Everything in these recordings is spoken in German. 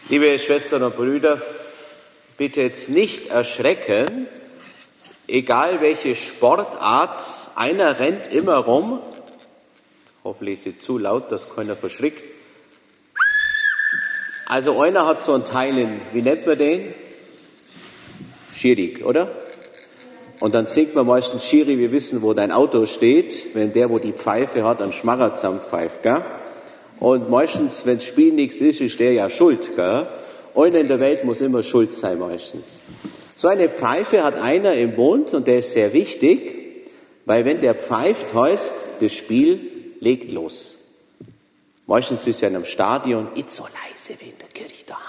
Liebe Schwestern und Brüder, bitte jetzt nicht erschrecken, egal welche Sportart, einer rennt immer rum. Hoffentlich ist es zu laut, dass keiner verschrickt. Also einer hat so einen Teil in, wie nennt man den? Schiri, oder? Und dann singt man meistens Schiri, wir wissen, wo dein Auto steht, wenn der, wo die Pfeife hat, einen Schmarrer zusammenpfeift, gell? Und meistens, wenn das Spiel nichts ist, ist der ja schuld, gell? Einer in der Welt muss immer schuld sein, meistens. So eine Pfeife hat einer im Mund und der ist sehr wichtig, weil wenn der pfeift, heißt, das Spiel legt los. Meistens ist ja in einem Stadion nicht so leise wie in der Kirche da.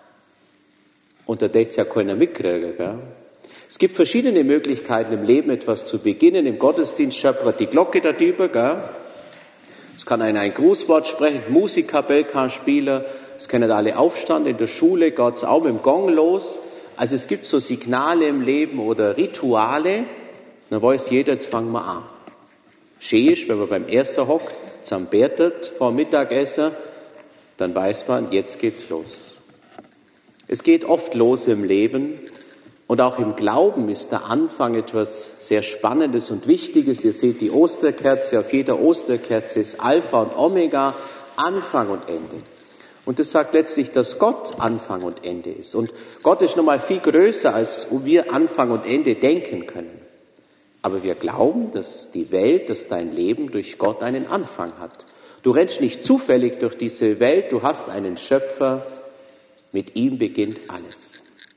Und da denkt ja keiner mitkriegen, gell? Es gibt verschiedene Möglichkeiten im Leben, etwas zu beginnen. Im Gottesdienst scheppert die Glocke darüber, gell? Es kann einer ein Grußwort sprechen, Musiker, Belkanspieler, es können alle aufstehen, in der Schule geht's auch mit dem Gong los. Also es gibt so Signale im Leben oder Rituale, dann weiß jeder, jetzt fangen wir an. Schön ist, wenn man beim Ersten hockt, zusammen betet vor Mittagessen, dann weiß man, jetzt geht's los. Es geht oft los im Leben und auch im Glauben ist der Anfang etwas sehr Spannendes und Wichtiges. Ihr seht die Osterkerze, auf jeder Osterkerze ist Alpha und Omega, Anfang und Ende. Und das sagt letztlich, dass Gott Anfang und Ende ist. Und Gott ist nochmal viel größer, als wir Anfang und Ende denken können. Aber wir glauben, dass die Welt, dass dein Leben durch Gott einen Anfang hat. Du rennst nicht zufällig durch diese Welt, du hast einen Schöpfer, mit ihm beginnt alles.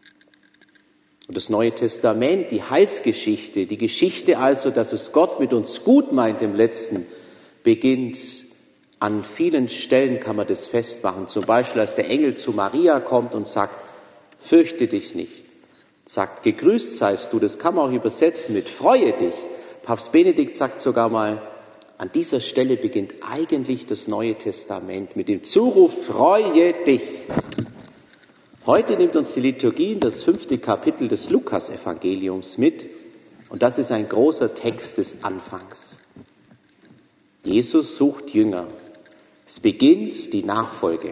Und das Neue Testament, die Heilsgeschichte, die Geschichte also, dass es Gott mit uns gut meint im Letzten, beginnt an vielen Stellen, kann man das festmachen. Zum Beispiel, als der Engel zu Maria kommt und sagt, fürchte dich nicht. Sagt, gegrüßt seist du, das kann man auch übersetzen mit freue dich. Papst Benedikt sagt sogar mal, an dieser Stelle beginnt eigentlich das Neue Testament mit dem Zuruf, freue dich. Heute nimmt uns die Liturgie in das 5. Kapitel des Lukas-Evangeliums mit und das ist ein großer Text des Anfangs. Jesus sucht Jünger. Es beginnt die Nachfolge.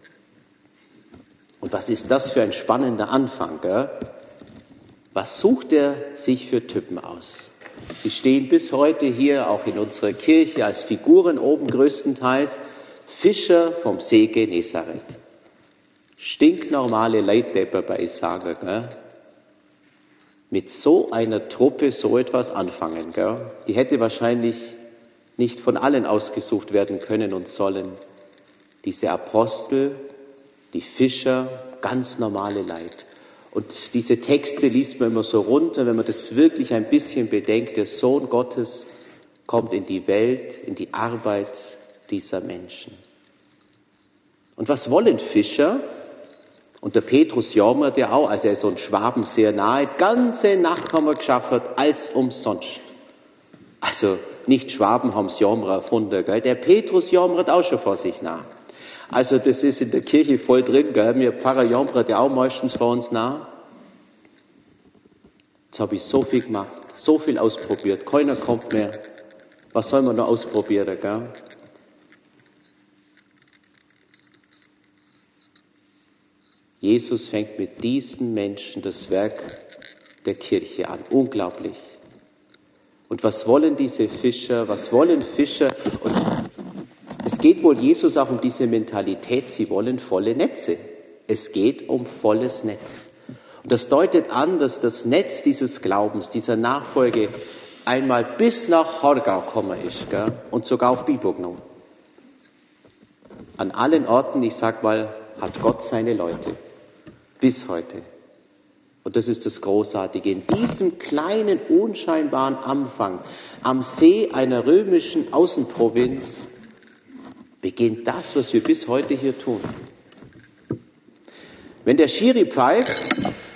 Und was ist das für ein spannender Anfang, gell? Was sucht er sich für Typen aus? Sie stehen bis heute hier auch in unserer Kirche als Figuren oben größtenteils, Fischer vom See Genezareth. Stinknormale Leitdepper bei Isager, gell? Mit so einer Truppe so etwas anfangen, gell? Die hätte wahrscheinlich nicht von allen ausgesucht werden können und sollen. Diese Apostel, die Fischer, ganz normale Leid. Und diese Texte liest man immer so runter, wenn man das wirklich ein bisschen bedenkt. Der Sohn Gottes kommt in die Welt, in die Arbeit dieser Menschen. Und was wollen Fischer? Und der Petrus jammert ja auch, also er ist so ein Schwaben sehr nahe, ganze Nacht haben wir geschafft, als umsonst. Also nicht Schwaben haben's Jammer erfunden, gell? Der Petrus jammert auch schon vor sich nach. Also das ist in der Kirche voll drin, gell? Mir Pfarrer jammert ja auch meistens vor uns nach. Jetzt habe ich so viel gemacht, so viel ausprobiert, keiner kommt mehr. Was soll man noch ausprobieren, gell? Jesus fängt mit diesen Menschen das Werk der Kirche an. Unglaublich. Und was wollen diese Fischer? Was wollen Fischer? Und es geht wohl Jesus auch um diese Mentalität. Sie wollen volle Netze. Es geht um volles Netz. Und das deutet an, dass das Netz dieses Glaubens, dieser Nachfolge einmal bis nach Horgau gekommen ist, gell? Und sogar auf Biburgnum. An allen Orten, ich sag mal, hat Gott seine Leute. Bis heute. Und das ist das Großartige. In diesem kleinen, unscheinbaren Anfang am See einer römischen Außenprovinz beginnt das, was wir bis heute hier tun. Wenn der Schiri pfeift,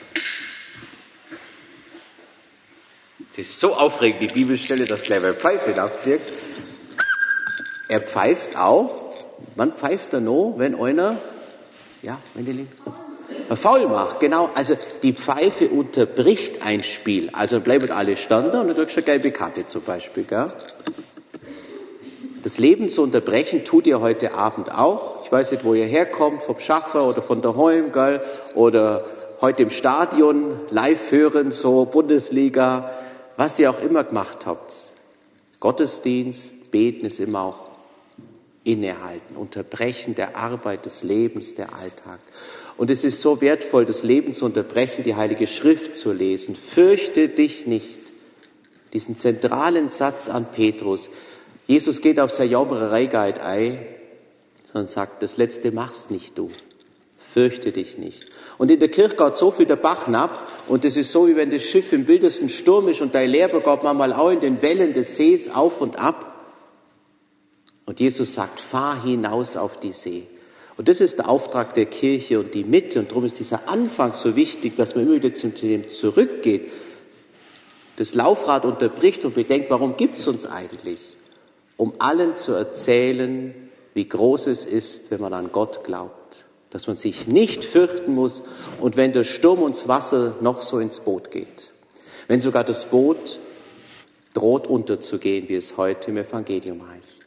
es ist so aufregend, die Bibelstelle, dass gleich bei Pfeife abwirkt. Er pfeift auch, wann pfeift er noch, wenn einer, ja, wenn die Linke, faul macht, genau, also die Pfeife unterbricht ein Spiel, also bleiben alle standen und dann drückst du eine gelbe Karte zum Beispiel, gell? Das Leben zu unterbrechen tut ihr heute Abend auch. Ich weiß nicht, wo ihr herkommt, vom Schaffer oder von daheim, gell? Oder heute im Stadion live hören, so Bundesliga, was ihr auch immer gemacht habt. Gottesdienst, beten ist immer auch innehalten, unterbrechen der Arbeit des Lebens, der Alltag. Und es ist so wertvoll, das Leben zu unterbrechen, die Heilige Schrift zu lesen. Fürchte dich nicht. Diesen zentralen Satz an Petrus. Jesus geht auf seine Jaubererei ein und sagt, das Letzte machst nicht du. Fürchte dich nicht. Und in der Kirche geht so viel der Bach ab und es ist so, wie wenn das Schiff im wildesten Sturm ist und dein Lehrer geht manchmal auch in den Wellen des Sees auf und ab. Und Jesus sagt, fahr hinaus auf die See. Und das ist der Auftrag der Kirche und die Mitte. Und darum ist dieser Anfang so wichtig, dass man immer wieder zu dem zurückgeht, das Laufrad unterbricht und bedenkt, warum gibt's uns eigentlich? Um allen zu erzählen, wie groß es ist, wenn man an Gott glaubt. Dass man sich nicht fürchten muss und wenn der Sturm und das Wasser noch so ins Boot geht. Wenn sogar das Boot droht unterzugehen, wie es heute im Evangelium heißt.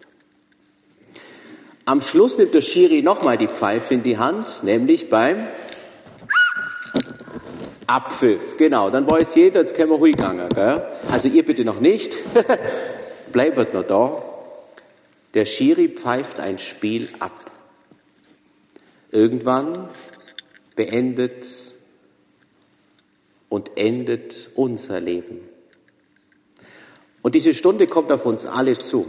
Am Schluss nimmt der Schiri nochmal die Pfeife in die Hand, nämlich beim Abpfiff. Genau, dann weiß jeder, jetzt können wir ruhig gehen. Gell? Also ihr bitte noch nicht, bleibt noch da. Der Schiri pfeift ein Spiel ab. Irgendwann beendet und endet unser Leben. Und diese Stunde kommt auf uns alle zu.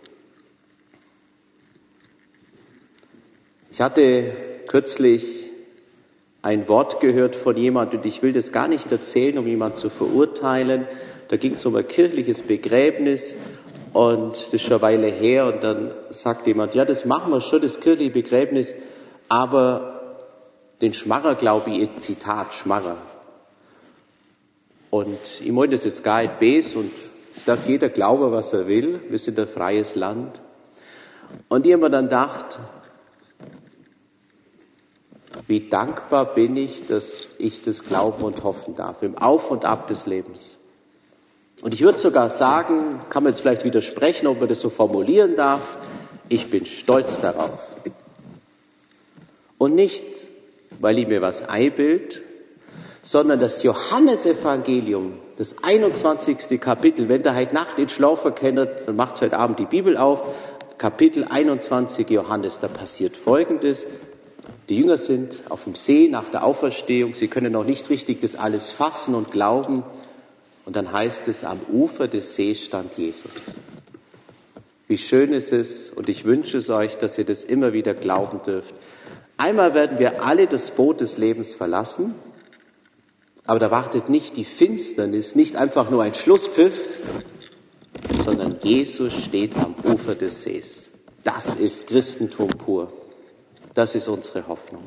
Ich hatte kürzlich ein Wort gehört von jemandem, und ich will das gar nicht erzählen, um jemanden zu verurteilen. Da ging es um ein kirchliches Begräbnis und das ist schon eine Weile her. Und dann sagt jemand, ja, das machen wir schon, das kirchliche Begräbnis, aber den Schmarrer glaube ich, Zitat, Schmarrer. Und ich meine das jetzt gar nicht bes und es darf jeder glauben, was er will. Wir sind ein freies Land. Und ich habe mir dann gedacht, wie dankbar bin ich, dass ich das glauben und hoffen darf, im Auf und Ab des Lebens. Und ich würde sogar sagen, kann man jetzt vielleicht widersprechen, ob man das so formulieren darf, ich bin stolz darauf. Und nicht, weil ich mir was einbild, sondern das Johannesevangelium, das 21. Kapitel, wenn ihr heute Nacht in Schlafen kennt, dann macht heute Abend die Bibel auf, Kapitel 21 Johannes, da passiert Folgendes. Die Jünger sind auf dem See nach der Auferstehung, sie können noch nicht richtig das alles fassen und glauben. Und dann heißt es, am Ufer des Sees stand Jesus. Wie schön ist es, und ich wünsche es euch, dass ihr das immer wieder glauben dürft. Einmal werden wir alle das Boot des Lebens verlassen, aber da wartet nicht die Finsternis, nicht einfach nur ein Schlusspfiff, sondern Jesus steht am Ufer des Sees. Das ist Christentum pur. Das ist unsere Hoffnung.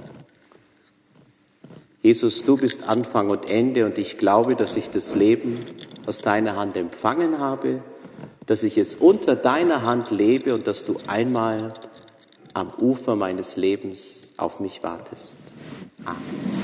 Jesus, du bist Anfang und Ende und ich glaube, dass ich das Leben aus deiner Hand empfangen habe, dass ich es unter deiner Hand lebe und dass du einmal am Ufer meines Lebens auf mich wartest. Amen.